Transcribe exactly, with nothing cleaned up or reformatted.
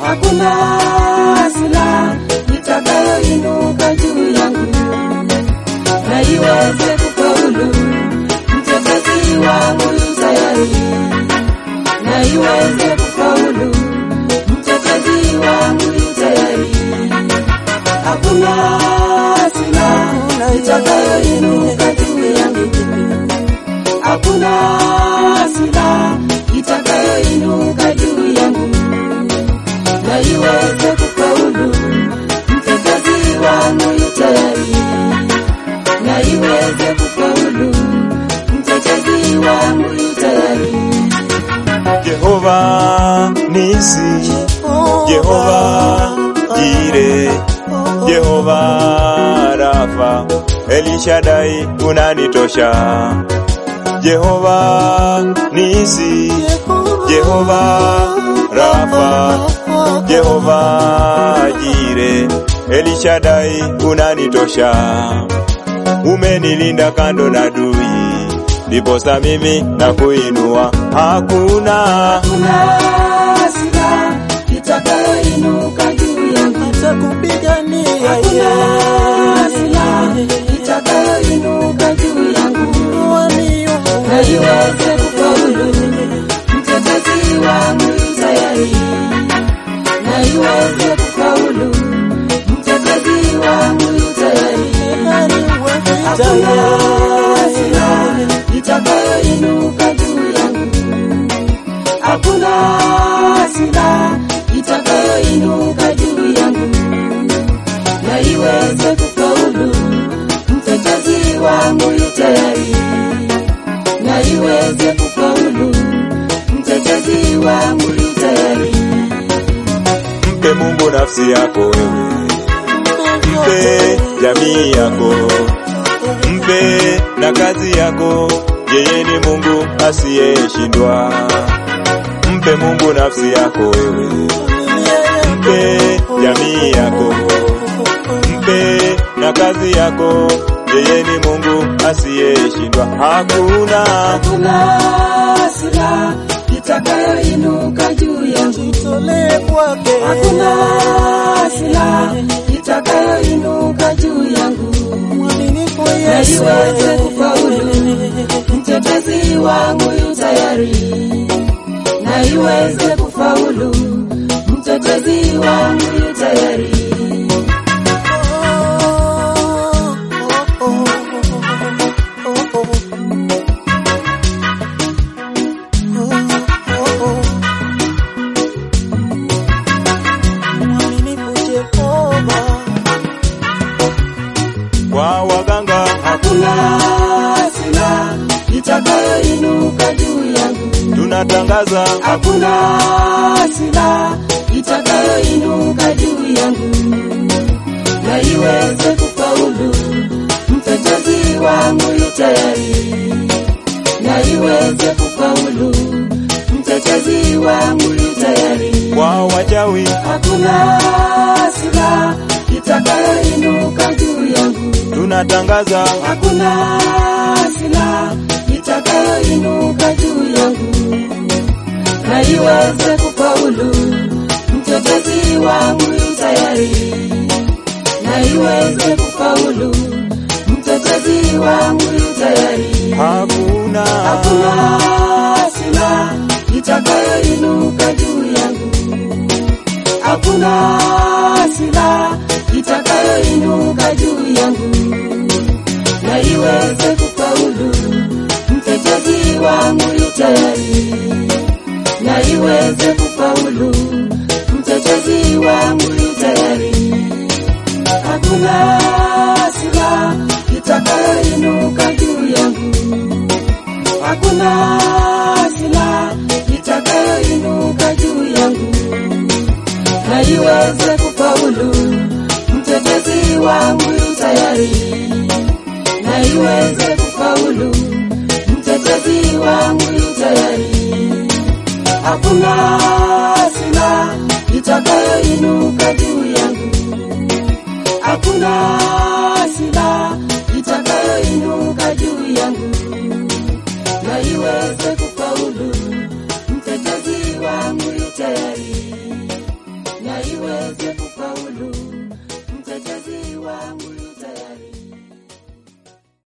hakuna silaha itakayoinuka juu yangu na iweze kufaulu. Mtetezi wangu yu tayari na iweze kufaulu. Mtetezi wangu yu tayari. Hakuna silaha itakayoinuka juu yangu, hakuna silaha itakayoinuka juu yangu na iweze kufaulu. Mtetezi wangu yu tayari na iweze kufaulu. Mtetezi wangu yu tayari. Jehova Nisi, Jehova Jire, Jehova Rafa, El Shaddai unanitosha. Jehova Nisi, Jehova Rafa, Jehova Jire, El Shaddai unanitosha. Umenilinda kando na adui, ndiposa mimi na kuinua. Hakuna hakuna silaha itakayoinuka juu yangu, nitakupigania. Hakuna silaha itakayoinuka juu yangu na iweze kufaulu. Mtetezi wangu yu tayari na iweze kufaulu. Mtetezi wangu yu tayari. Hakuna silaha itakayoinuka juu yangu, hakuna silaha itakayoinuka juu yangu na iweze kufaulu. Mtetezi wangu yu tayari na iweze kufaulu. Mtetezi wangu yu tayari. mpe Mungu nafsi yako wewe, mpe jamii yako, mpe na kazi yako. Yeye ni Mungu asiyeshindwa. Mpe Mungu nafsi yako wewe, mpe jamii yako, mpe na kazi yako. Yeye ni Mungu asiyeshindwa. Hakuna hakuna silaha itakayoinuka juu yangu, Jitolee kwake. hakuna silaha itakayoinuka juu yangu Mwaminifu na Yesu. iweze kufaulu. Mtetezi wangu yu tayari na iweze kufaulu. Mtetezi wangu yu tayari. kwa waganga, Hakuna silaha itakayoinuka juu yangu, tunatangaza hakuna silaha itakayoinuka juu yangu na iweze kufaulu. Mtetezi wangu yu tayari na iweze kufaulu. Mtetezi wangu yu tayari. kwa wachawi, Hakuna silaha itakayoinuka juu yangu, tunatangaza hakuna silaha itakayoinuka juu yangu na iweze kufaulu. Mtetezi wangu yu tayari na iweze kufaulu. Mtetezi wangu yu tayari. hakuna Hakuna silaha itakayoinuka juu yangu, hakuna silaha itakayoinuka juu yangu na iweze kufaulu. Mtetezi wangu yu tayari na iweze kufaulu. Mtetezi wangu yu tayari. Hakuna silaha itakayoinuka juu yangu, hakuna silaha itakayoinuka juu yangu na iweze kufaulu. Mtetezi wangu yu tayari na iweze kufaulu. Mtetezi wangu yu tayari. Hakuna silaha itakayoinuka juu yangu, hakuna silaha